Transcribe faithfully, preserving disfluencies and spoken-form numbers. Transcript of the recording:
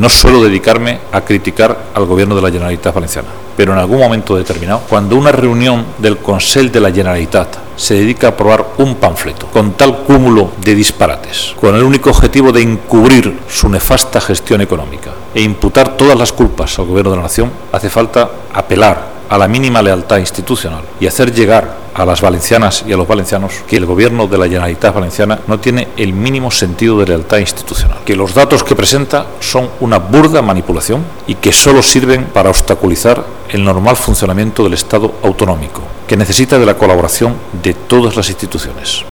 no suelo dedicarme a criticar al Gobierno de la Generalitat Valenciana, pero en algún momento determinado, cuando una reunión del Consell de la Generalitat se dedica a aprobar un panfleto con tal cúmulo de disparates, con el único objetivo de encubrir su nefasta gestión económica e imputar todas las culpas al Gobierno de la Nación, hace falta apelar a la mínima lealtad institucional y hacer llegar a las valencianas y a los valencianos que el Gobierno de la Generalitat Valenciana no tiene el mínimo sentido de lealtad institucional, que los datos que presenta son una burda manipulación y que solo sirven para obstaculizar el normal funcionamiento del Estado autonómico, que necesita de la colaboración de todas las instituciones.